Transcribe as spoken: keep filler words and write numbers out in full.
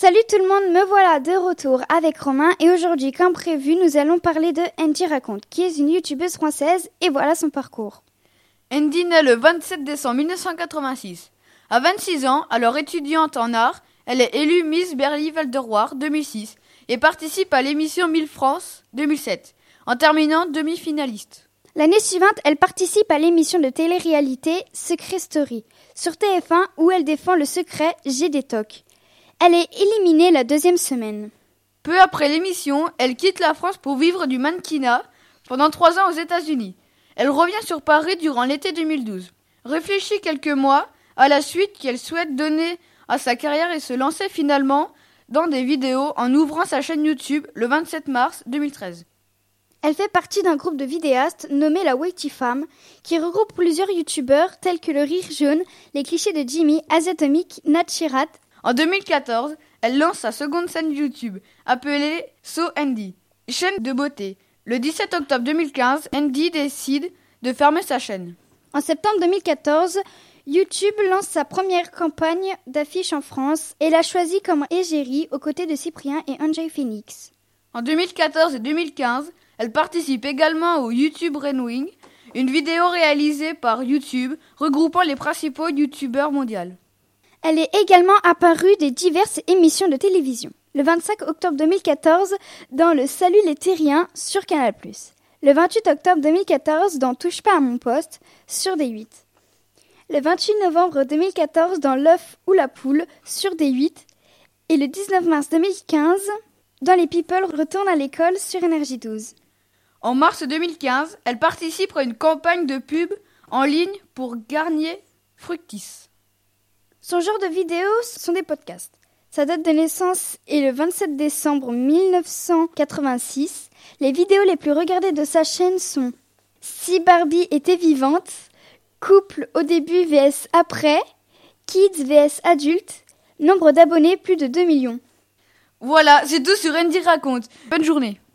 Salut tout le monde, me voilà de retour avec Romain et aujourd'hui, comme prévu, nous allons parler de Andy Raconte, qui est une youtubeuse française et voilà son parcours. Andy naît le vingt-sept décembre mille neuf cent quatre-vingt-six. À vingt-six ans, alors étudiante en art, elle est élue Miss Berly-Val de Roire deux mille six et participe à l'émission Miss France deux mille sept, en terminant demi-finaliste. L'année suivante, elle participe à l'émission de télé-réalité Secret Story sur T F un où elle défend le secret J'ai des tocs. Elle est éliminée la deuxième semaine. Peu après l'émission, elle quitte la France pour vivre du mannequinat pendant trois ans aux États-Unis. Elle revient sur Paris durant l'été deux mille douze. Réfléchit quelques mois à la suite qu'elle souhaite donner à sa carrière et se lancer finalement dans des vidéos en ouvrant sa chaîne YouTube le vingt-sept mars deux mille treize. Elle fait partie d'un groupe de vidéastes nommé la Witty Fam, qui regroupe plusieurs youtubeurs tels que le Rire Jaune, les clichés de Jimmy, Azatomic, Nat Chirat. En deux mille quatorze, elle lance sa seconde chaîne YouTube, appelée So Andy, chaîne de beauté. Le dix-sept octobre deux mille quinze, Andy décide de fermer sa chaîne. En septembre deux mille quatorze, YouTube lance sa première campagne d'affiches en France et l'a choisie comme égérie aux côtés de Cyprien et Enjoy Phoenix. En deux mille quatorze et deux mille quinze, elle participe également au YouTube Renwing, une vidéo réalisée par YouTube regroupant les principaux youtubeurs mondiaux. Elle est également apparue des diverses émissions de télévision. Le vingt-cinq octobre deux mille quatorze, dans le Salut les Terriens sur Canal plus. Le vingt-huit octobre deux mille quatorze, dans Touche pas à mon poste sur D huit. Le vingt-huit novembre deux mille quatorze, dans L'œuf ou la poule sur D huit. Et le dix-neuf mars deux mille quinze, dans Les People retournent à l'école sur Énergie douze. En mars deux mille quinze, elle participe à une campagne de pub en ligne pour Garnier Fructis. Son genre de vidéos sont des podcasts. Sa date de naissance est le vingt-sept décembre mille neuf cent quatre-vingt-six. Les vidéos les plus regardées de sa chaîne sont Si Barbie était vivante, Couple au début vs après, Kids vs adultes, nombre d'abonnés plus de deux millions. Voilà, c'est tout sur Andy Raconte. Bonne journée.